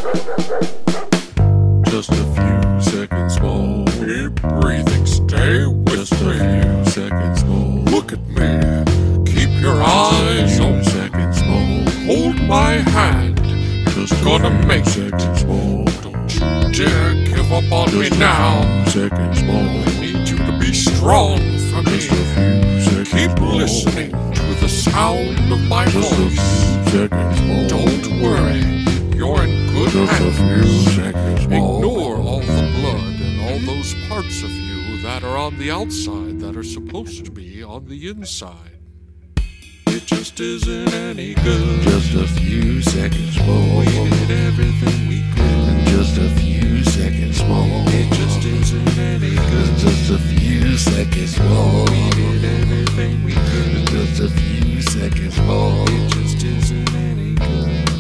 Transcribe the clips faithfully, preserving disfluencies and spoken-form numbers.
Just a few seconds more. Keep breathing, stay with Just me. a few seconds more. Look at me, keep your eyes Few open. seconds more. Hold my hand, Just a gonna few make it. seconds more. Don't you dare give up on me Just now. a few seconds more. I need you to be strong for Just a me. few seconds Keep more. listening to the sound of my Just a voice. few seconds more. Don't worry, you're in good Just a few hands. seconds more. Ignore all the blood and all those parts of you that are on the outside that are supposed to be on the inside. It just isn't any good. Just a few seconds more. We did everything we could. Just a few seconds more. It just isn't any good. Just a few seconds more. We did everything we could. Just a few seconds more. It just isn't any good.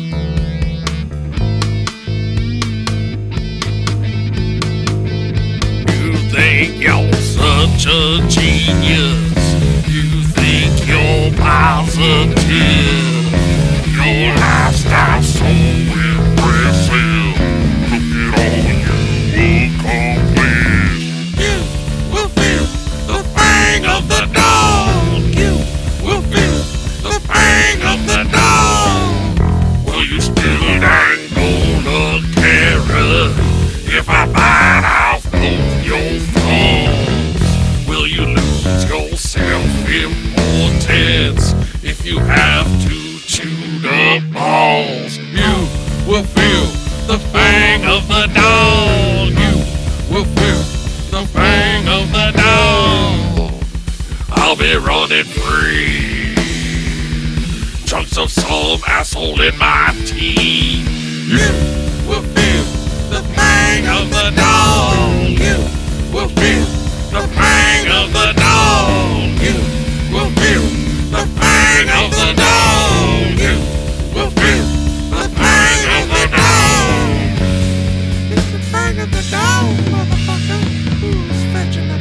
You think you're such a genius. You think you're positive. Your lifestyle's so impressive. Look at all you accomplished. You will feel the fang of the dawn. You will feel the fang of the dawn. Well, you still ain't gonna care if I bite off both your thumbs. Will you lose your self-importance if you have to chew the balls? You will feel the fang of the dawn. You will feel the fang of the dawn. I'll be running free. Chunks of some asshole in my teeth. You will feel the fang of the dawn. You will feel the fang of the dawn. You will feel the fang of the dawn. You will feel the fang of the dawn. It's the fang of the dawn, motherfucker. Who's fetching the